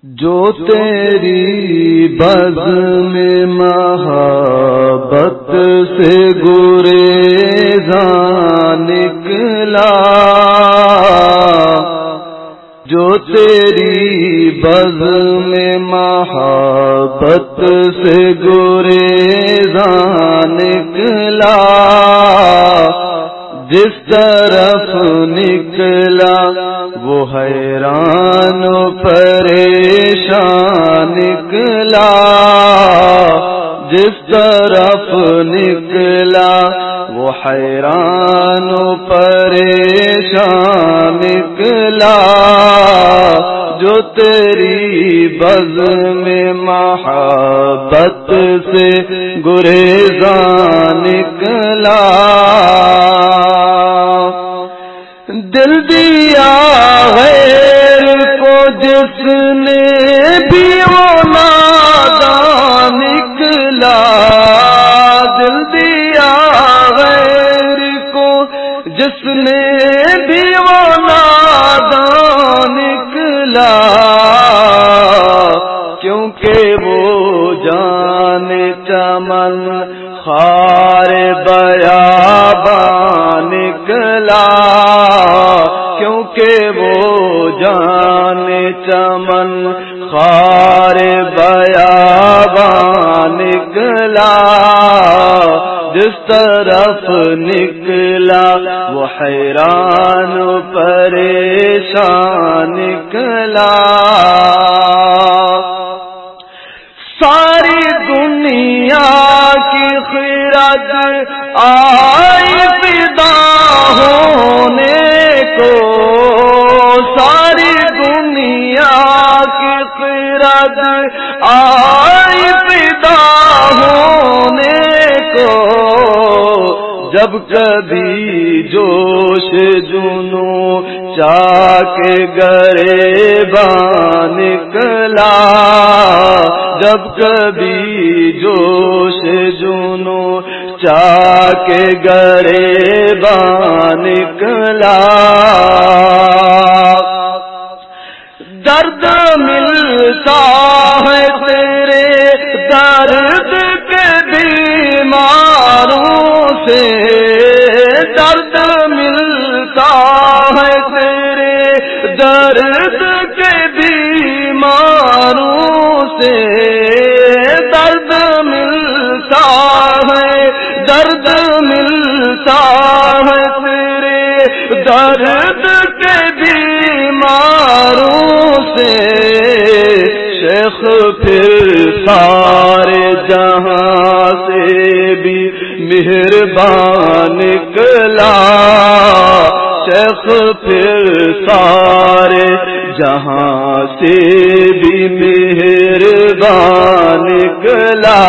جو تیری بزم محبت سے گریزاں نکلا، جو تیری بزم محبت سے گریزاں نکلا، جس طرف نکلا وہ حیران و پریشان نکلا، جس طرف نکلا وہ حیران و پریشان نکلا، جو تیری بزم محبت سے گریزاں نکلا۔ دل دیا غیر کو جس نے بھی وہ نادان نکلا، دل دیا غیر کو جس نے بھی وہ نادان نکلا، کیونکہ وہ جان چمن خار بیاباں نکلا، کیونکہ وہ جان چمن خار بیاباں نکلا، جس طرف نکلا وہ حیران و پریشان نکلا۔ ساری دنیا کی خیرات آئی فدا ہونے کو، ساری دنیا کی خیرات آئی فدا ہونے کو، جب کبھی جوش جنوں چاک گریباں نکلا، جب کبھی جوش جنوں چاک گریباں نکلا، درد ملتا ہے تیرے درد کے بیماروں سے، درد ملتا ہے تیرے درد کے بیماروں سے، درد ملتا ہے، درد ملتا ہے تیرے درد کے بیماروں سے، شیخ پھر سارے جہاں سے بھی مہربان نکلا، شیخ پھر سارے جہاں سے بھی مہربان نکلا۔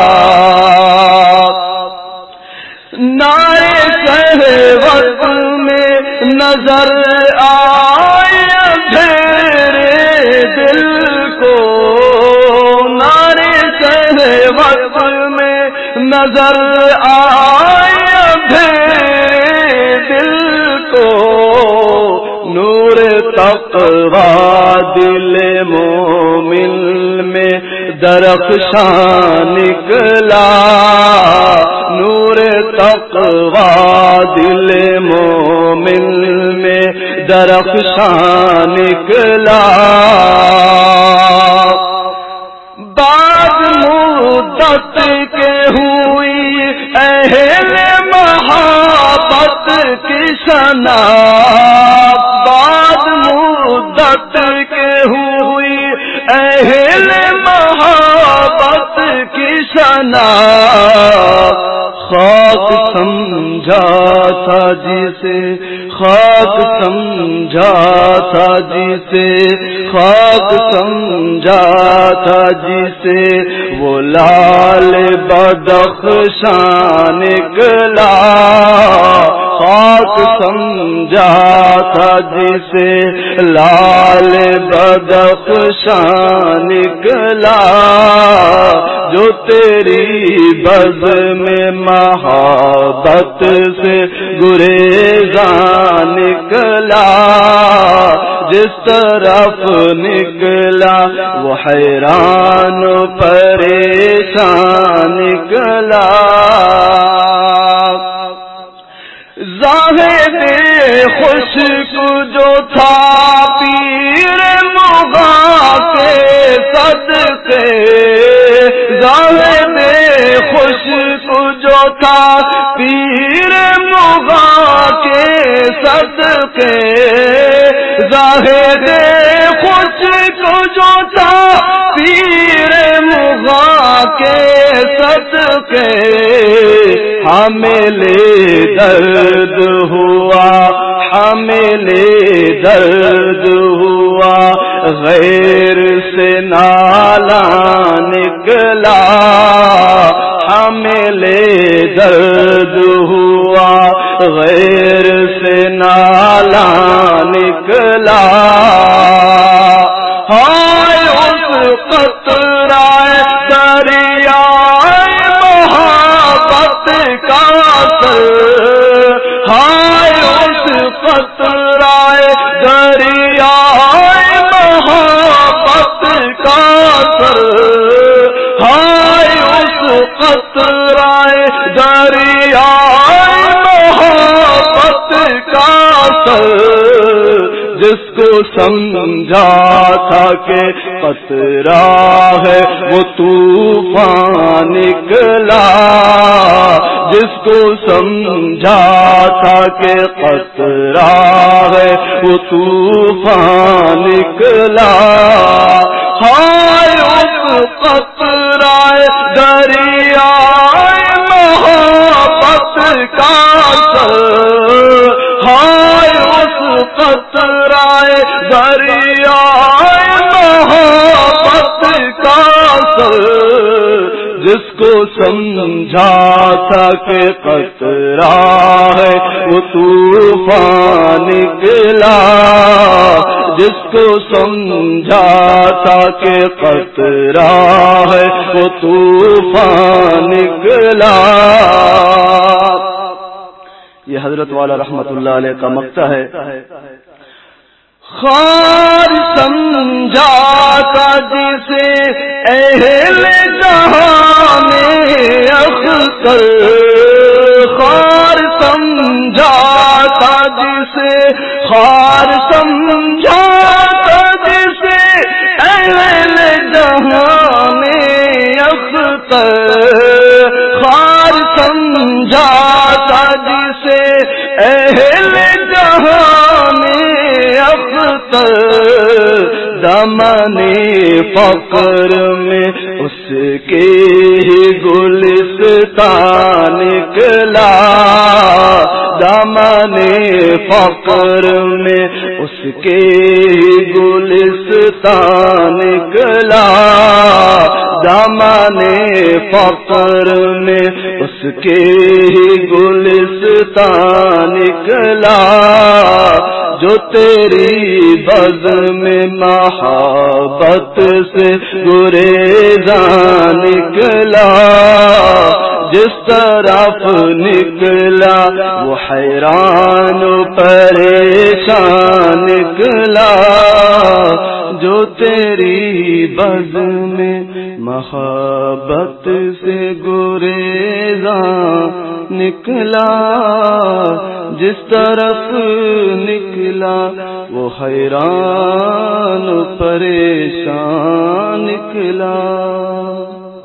نعرے شہوت میں نظر آئے تیرے دل کو، نعرے شہوت میں نظر آئے تیرے دل کو، نور تقویٰ دل مومن میں درخشاں نکلا، نور تقویٰ دل مومن میں درخشاں نکلا۔ بعد مدت کے ہوئی اہل محبت کی شناخت، بعد مدت کے ہوئی اہل محبت کی شناخت، خاک سمجھا تھا جسے، خاک سمجھا تھا جسے، خاک سمجھا تھا جسے، وہ لال بدخشاں نکلا، خاک سمجھا تھا جسے لال بدخشاں نکلا، جو تیری بزم میں محبت سے گریزاں نکلا، جس طرف نکلا وہ حیران پریشان نکلا۔ زاہد خشک جو تھا پیر مغاں کے صدقے، زاہد خشک جو تھا پیر مغاں کے صدقے، زاہد خشک جو تھا پیر مغاں کے صدقے، حامل درد ہوا، حامل درد ہوا، غیر سے نالا نکلا، حامل درد ہوا، غیر سے نالا نکلا۔ ہائے اس قطرۂ دریائے محبت کا اثر، ہائے اس قطرۂ دریائے محبت کا اثر، ہائے اس قطرۂ دریائے محبت کا اثر، جس کو سمجھا تھا کہ قطرہ ہے وہ طوفان نکلا، جس کو سمجھا تھا کہ قطرہ ہے وہ طوفان نکلا۔ ہائے اس قطرۂ دریائے محبت کا اثر، ہائے اس قطرۂ دریائے محبت کا اثر، جس کو سمجھا تھا کہ قطرہ ہے وہ طوفان نکلا، جس کو سمجھا تھا کہ قطرہ ہے وہ طوفان نکلا۔ یہ حضرت والا رحمت اللہ علیہ کا مقطع ہے۔ خار سمجھا تھا جسے اہل جہاں میں اختر، خار سمجھا تھا جسے، خار سمجھا تھا جسے اہل جہاں میں اختر، خار سمجھا تھا جسے اہل جہاں میں اختر، دامن فقر میں اس کے ہی گلستان نکلا، دامن فقر میں اس کے ہی گلستان نکلا، دامن فقر میں اس کے ہی گلستان نکلا، جو تیری بزم میں محبت سے گریزاں نکلا، جس طرف نکلا وہ حیران پریشان نکلا، جو تیری بزم میں محبت سے گریزاں نکلا، جس طرف نکلا وہ حیران پریشان نکلا۔